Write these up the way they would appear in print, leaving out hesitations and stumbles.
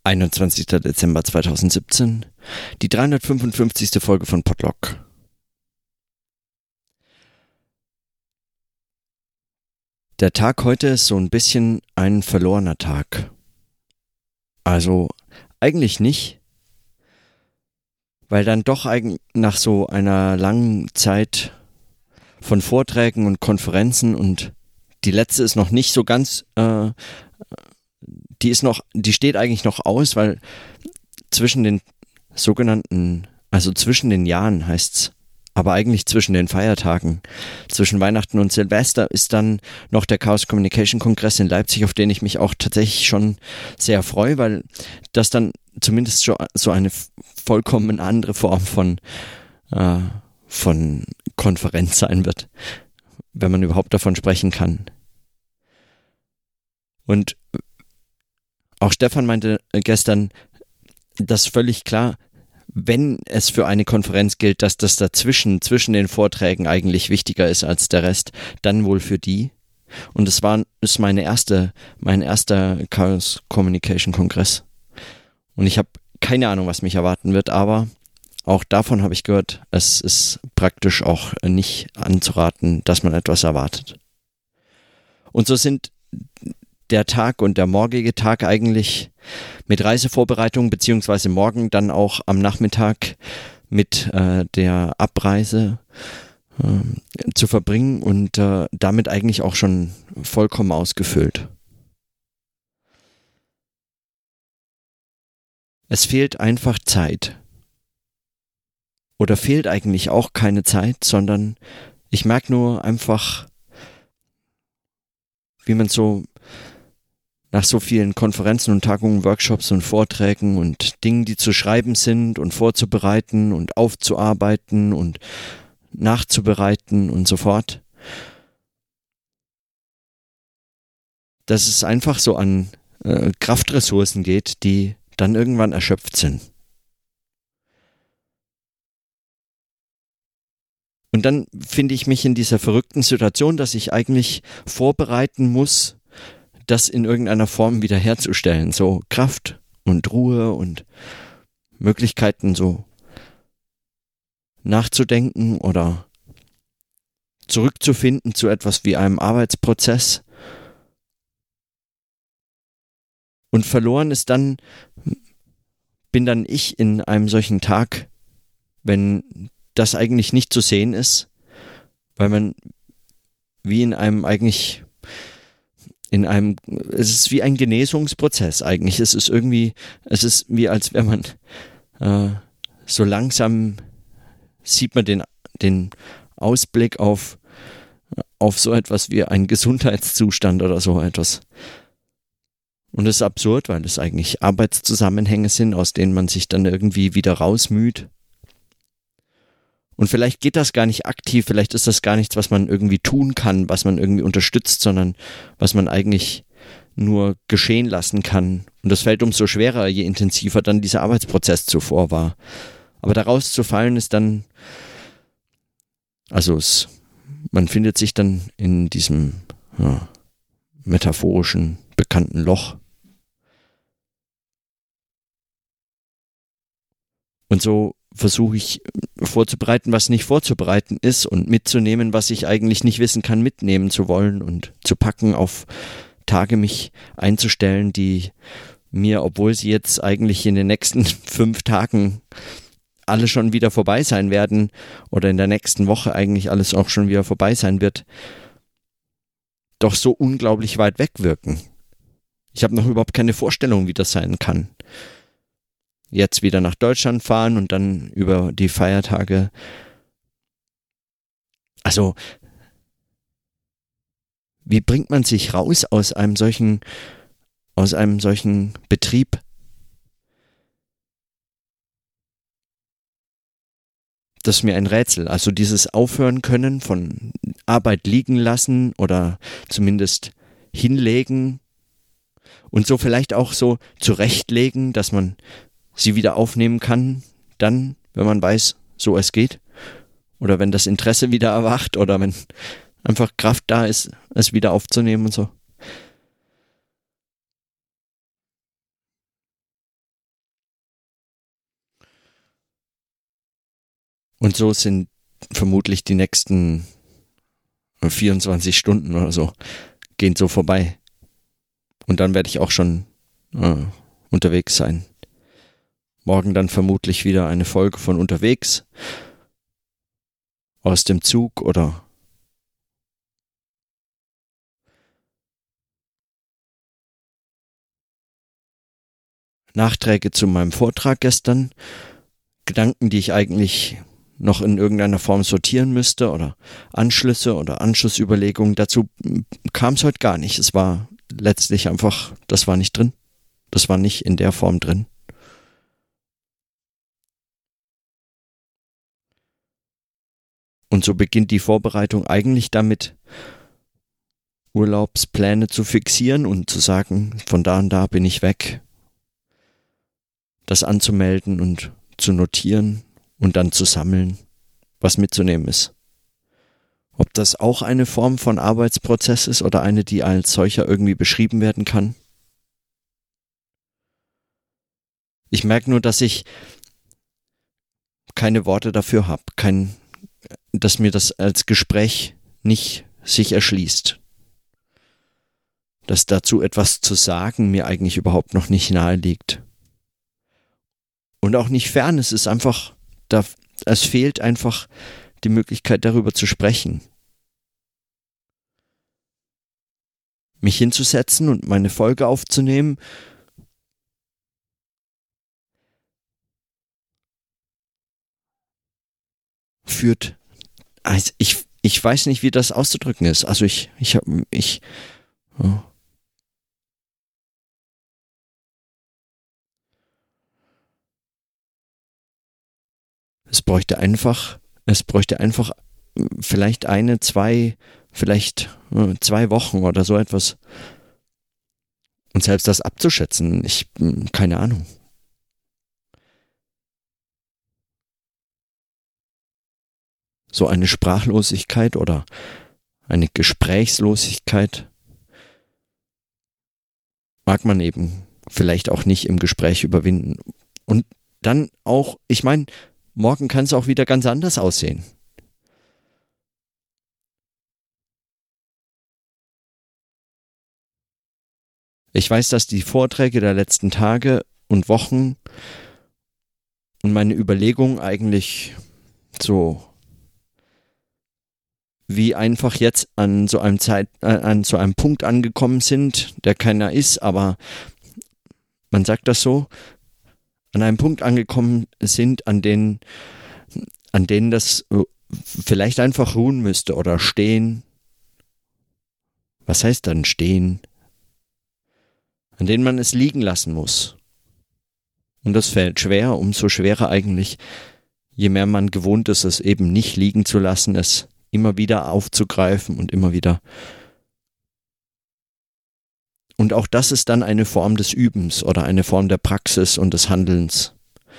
21. Dezember 2017, die 355. Folge von Podlog. Der Tag heute ist so ein bisschen ein verlorener Tag. Also eigentlich nicht, weil dann doch nach so einer langen Zeit von Vorträgen und Konferenzen, die letzte ist noch nicht so ganz, die steht eigentlich noch aus, weil zwischen den zwischen den Jahren heißt's, aber eigentlich zwischen den Feiertagen, zwischen Weihnachten und Silvester ist dann noch der Chaos Communication Kongress in Leipzig, auf den ich mich auch tatsächlich schon sehr freue, weil das dann zumindest so eine vollkommen andere Form von Konferenz sein wird, wenn man überhaupt davon sprechen kann. Und auch Stefan meinte gestern, dass völlig klar, wenn es für eine Konferenz gilt, dass das zwischen den Vorträgen eigentlich wichtiger ist als der Rest, dann wohl für die. Und ist mein erster Chaos Communication Kongress. Und ich habe keine Ahnung, was mich erwarten wird, aber auch davon habe ich gehört, es ist praktisch auch nicht anzuraten, dass man etwas erwartet. Und so sind der Tag und der morgige Tag eigentlich mit Reisevorbereitung, beziehungsweise morgen dann auch am Nachmittag mit der Abreise zu verbringen und damit eigentlich auch schon vollkommen ausgefüllt. Es fehlt einfach Zeit. Oder fehlt eigentlich auch keine Zeit, sondern ich merke nur einfach, wie man so nach so vielen Konferenzen und Tagungen, Workshops und Vorträgen und Dingen, die zu schreiben sind und vorzubereiten und aufzuarbeiten und nachzubereiten und so fort, dass es einfach so an Kraftressourcen geht, die dann irgendwann erschöpft sind. Und dann finde ich mich in dieser verrückten Situation, dass ich eigentlich vorbereiten muss, das in irgendeiner Form wiederherzustellen. So Kraft und Ruhe und Möglichkeiten so nachzudenken oder zurückzufinden zu etwas wie einem Arbeitsprozess. Und verloren bin dann ich in einem solchen Tag, wenn das eigentlich nicht zu sehen ist, weil man wie es ist wie ein Genesungsprozess eigentlich. Es ist wie als wäre man so langsam sieht man den Ausblick auf so etwas wie einen Gesundheitszustand oder so etwas. Und es ist absurd, weil es eigentlich Arbeitszusammenhänge sind, aus denen man sich dann irgendwie wieder rausmüht. Und vielleicht geht das gar nicht aktiv, vielleicht ist das gar nichts, was man irgendwie tun kann, was man irgendwie unterstützt, sondern was man eigentlich nur geschehen lassen kann. Und das fällt umso schwerer, je intensiver dann dieser Arbeitsprozess zuvor war. Aber daraus zu fallen ist dann, man findet sich dann in diesem metaphorischen, bekannten Loch. Und so versuche ich vorzubereiten, was nicht vorzubereiten ist und mitzunehmen, was ich eigentlich nicht wissen kann, mitnehmen zu wollen und zu packen, auf Tage mich einzustellen, die mir, obwohl sie jetzt eigentlich in den nächsten 5 Tagen alle schon wieder vorbei sein werden oder in der nächsten Woche eigentlich alles auch schon wieder vorbei sein wird, doch so unglaublich weit weg wirken. Ich habe noch überhaupt keine Vorstellung, wie das sein kann. Jetzt wieder nach Deutschland fahren und dann über die Feiertage. Also, wie bringt man sich raus aus einem solchen Betrieb? Das ist mir ein Rätsel. Also dieses Aufhören können von Arbeit liegen lassen oder zumindest hinlegen und so vielleicht auch so zurechtlegen, dass man sie wieder aufnehmen kann, dann, wenn man weiß, so es geht. Oder wenn das Interesse wieder erwacht oder wenn einfach Kraft da ist, es wieder aufzunehmen und so. Und so sind vermutlich die nächsten 24 Stunden oder so, gehen so vorbei. Und dann werde ich auch schon unterwegs sein. Morgen dann vermutlich wieder eine Folge von unterwegs, aus dem Zug oder Nachträge zu meinem Vortrag gestern, Gedanken, die ich eigentlich noch in irgendeiner Form sortieren müsste oder Anschlüsse oder Anschlussüberlegungen. Dazu kam es heute gar nicht. Es war letztlich einfach, das war nicht drin. Das war nicht in der Form drin. Und so beginnt die Vorbereitung eigentlich damit, Urlaubspläne zu fixieren und zu sagen, von da und da bin ich weg. Das anzumelden und zu notieren und dann zu sammeln, was mitzunehmen ist. Ob das auch eine Form von Arbeitsprozess ist oder eine, die als solcher irgendwie beschrieben werden kann. Ich merke nur, dass ich keine Worte dafür habe, dass mir das als Gespräch nicht sich erschließt. Dass dazu etwas zu sagen mir eigentlich überhaupt noch nicht nahe liegt. Und auch nicht fern, es ist einfach, es fehlt einfach die Möglichkeit darüber zu sprechen. Mich hinzusetzen und meine Folge aufzunehmen, führt, also ich weiß nicht, wie das auszudrücken ist. Also oh. Es bräuchte einfach vielleicht vielleicht 2 Wochen oder so etwas. Und selbst das abzuschätzen, keine Ahnung. So eine Sprachlosigkeit oder eine Gesprächslosigkeit mag man eben vielleicht auch nicht im Gespräch überwinden. Und dann auch, ich meine, morgen kann es auch wieder ganz anders aussehen. Ich weiß, dass die Vorträge der letzten Tage und Wochen und meine Überlegungen eigentlich so wie einfach jetzt an so einem Punkt angekommen sind, der keiner ist, aber man sagt das so, an einem Punkt angekommen sind, an denen das vielleicht einfach ruhen müsste oder stehen. Was heißt dann stehen? An denen man es liegen lassen muss. Und das fällt schwer, umso schwerer eigentlich, je mehr man gewohnt ist, es eben nicht liegen zu lassen, es immer wieder aufzugreifen und immer wieder. Und auch das ist dann eine Form des Übens oder eine Form der Praxis und des Handelns.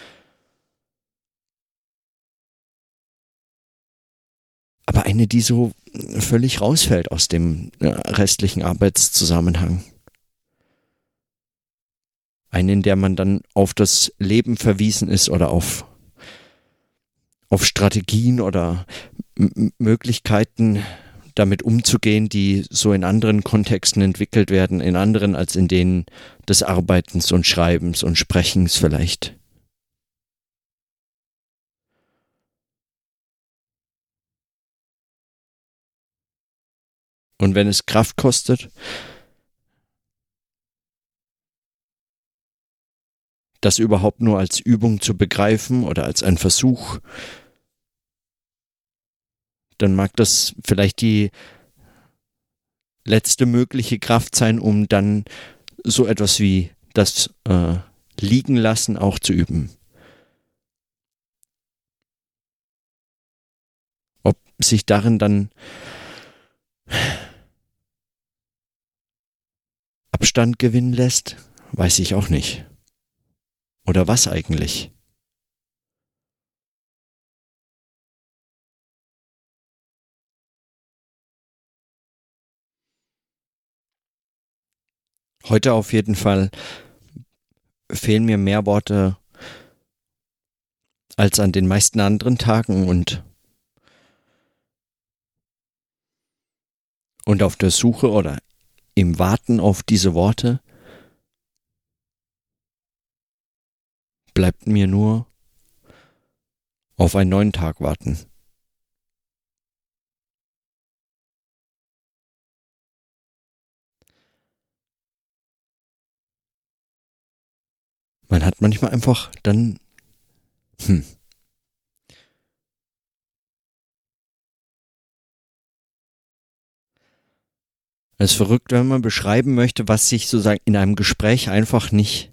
Aber eine, die so völlig rausfällt aus dem restlichen Arbeitszusammenhang. Eine, in der man dann auf das Leben verwiesen ist oder auf Strategien oder Möglichkeiten, damit umzugehen, die so in anderen Kontexten entwickelt werden, in anderen als in denen des Arbeitens und Schreibens und Sprechens vielleicht. Und wenn es Kraft kostet, das überhaupt nur als Übung zu begreifen oder als ein Versuch, dann mag das vielleicht die letzte mögliche Kraft sein, um dann so etwas wie das Liegen lassen auch zu üben. Ob sich darin dann Abstand gewinnen lässt, weiß ich auch nicht. Oder was eigentlich? Heute auf jeden Fall fehlen mir mehr Worte als an den meisten anderen Tagen und auf der Suche oder im Warten auf diese Worte bleibt mir nur auf einen neuen Tag warten. Man hat manchmal einfach dann, es ist verrückt, wenn man beschreiben möchte, was sich sozusagen in einem Gespräch einfach nicht,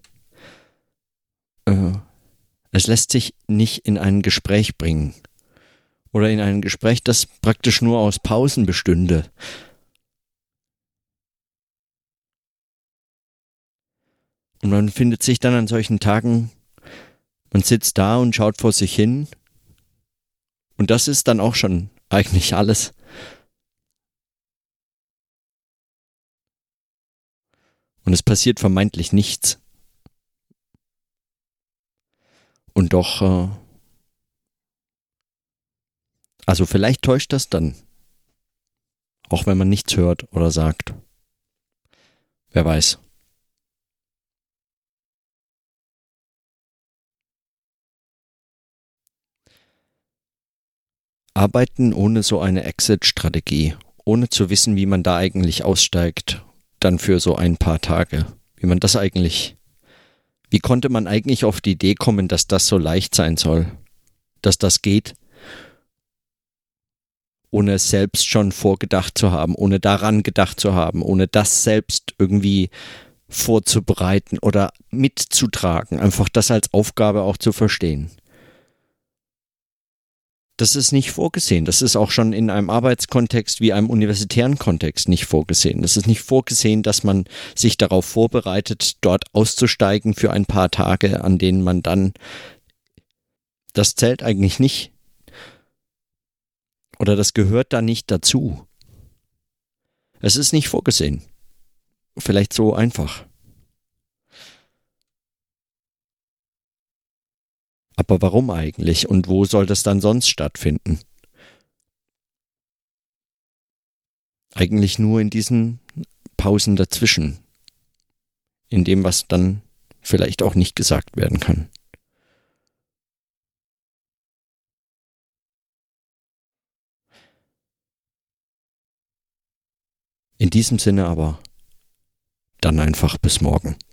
es lässt sich nicht in ein Gespräch bringen. Oder in ein Gespräch, das praktisch nur aus Pausen bestünde. Und man findet sich dann an solchen Tagen, man sitzt da und schaut vor sich hin. Und das ist dann auch schon eigentlich alles. Und es passiert vermeintlich nichts. Und doch, also vielleicht täuscht das dann. Auch wenn man nichts hört oder sagt. Wer weiß. Arbeiten ohne so eine Exit-Strategie, ohne zu wissen, wie man da eigentlich aussteigt, dann für so ein paar Tage. Wie konnte man eigentlich auf die Idee kommen, dass das so leicht sein soll? Dass das geht, ohne es selbst schon vorgedacht zu haben, ohne daran gedacht zu haben, ohne das selbst irgendwie vorzubereiten oder mitzutragen, einfach das als Aufgabe auch zu verstehen. Das ist nicht vorgesehen. Das ist auch schon in einem Arbeitskontext wie einem universitären Kontext nicht vorgesehen. Es ist nicht vorgesehen, dass man sich darauf vorbereitet, dort auszusteigen für ein paar Tage, an denen man dann, das zählt eigentlich nicht. Oder das gehört da nicht dazu. Es ist nicht vorgesehen. Vielleicht so einfach. Aber warum eigentlich? Und wo soll das dann sonst stattfinden? Eigentlich nur in diesen Pausen dazwischen. In dem, was dann vielleicht auch nicht gesagt werden kann. In diesem Sinne aber dann einfach bis morgen.